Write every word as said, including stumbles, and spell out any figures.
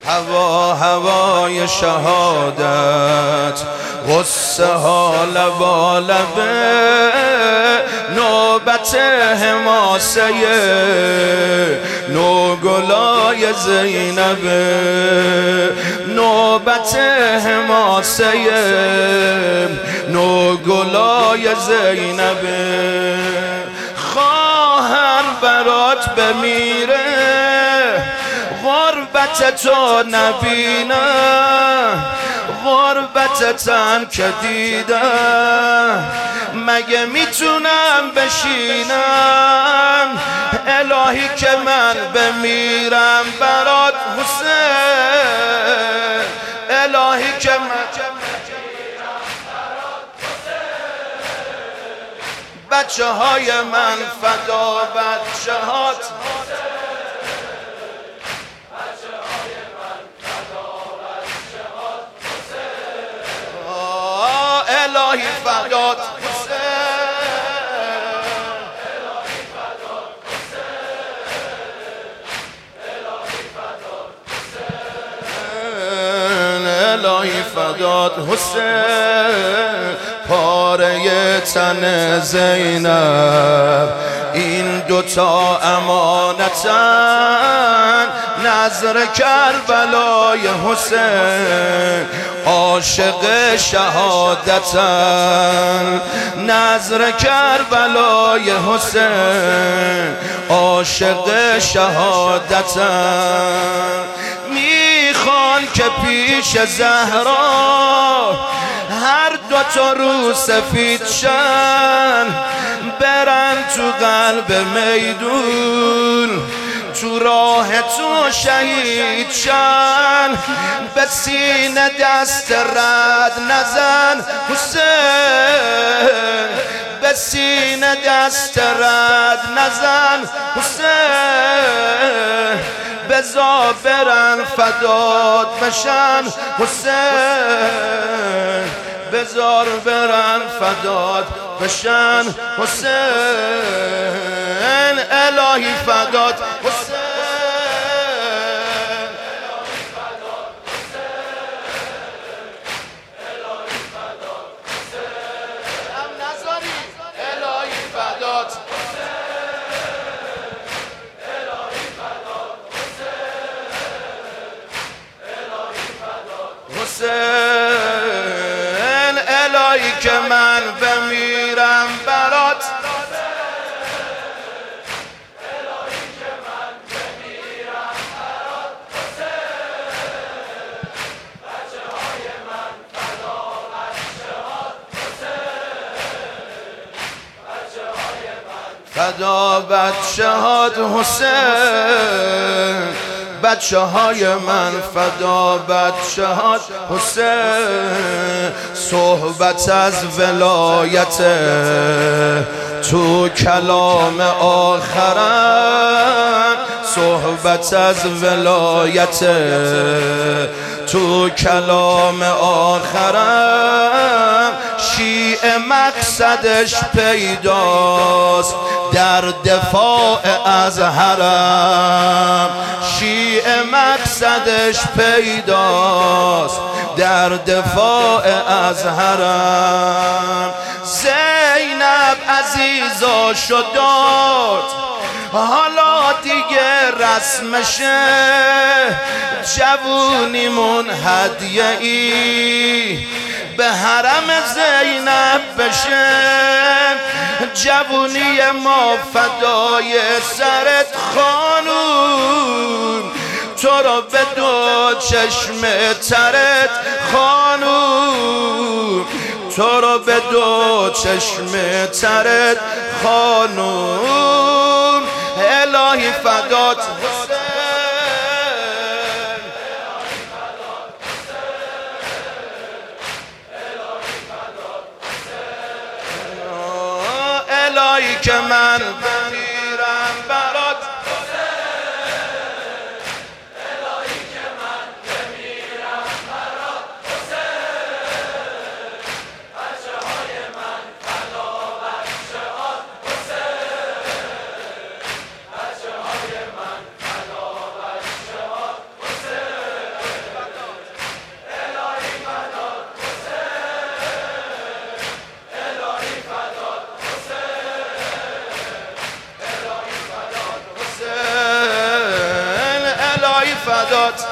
هوا هوای شهادت، غصه ها لبالبه، نوبت حماسه نوگلای زینبه، نوبت حماسه نوگلای زینبه. خواهر برات بمیره، غربت تو نبینم، غربتتم که دیدم، مگه میتونم بشینم؟ الهی که من بمیرم برات حسین، الهی که من بچه های من فدا بچه هات، الهی فدات حسین، الهی فدات حسین. پاره تن زینب این دوتا امانتن، نظر کربلای حسین عاشق شهادتن، نظر کربلای حسین عاشق شهادتن. میخوان که پیش زهرا هر دوتا رو سفید شن، برن تو قلب میدون، تو راه تو شهید شن. به سینه دست رد نزن حسین، به سینه دست رد نزن حسین، بزا برن فدات بشن حسین، بزار برن فدات بشن حسین، الهی فدات حسین. حسین الهی که من بمیرم برات، الهی که من بمیرم برات حسین، بچه های من فدا بچه هات حسین، بچه های من فدا بچه هات حسین. صحبت از ولایت تو کلام آخرم، صحبت از ولایت تو کلام آخرم. شیعه مقصدش پیداست در دفاع از حرم، شیعه مقصدش پیداست در دفاع از حرم. زینب عزیزا شداد حالا دیگه رسمشه، جوونیمون هدیه ای به حرم زینب بشه. جوونی ما فدای سرت خانوم، تو رو به دو چشم ترت خانوم، تو رو به دو چشم ترت خانوم، الهی فدات حسین، الهی که من بمیرم برات حسین، الهی که من بمیرم برات حسین، بچه های من فدا بچه هات حسین، بچه های من فدا بچه هات حسین. فدات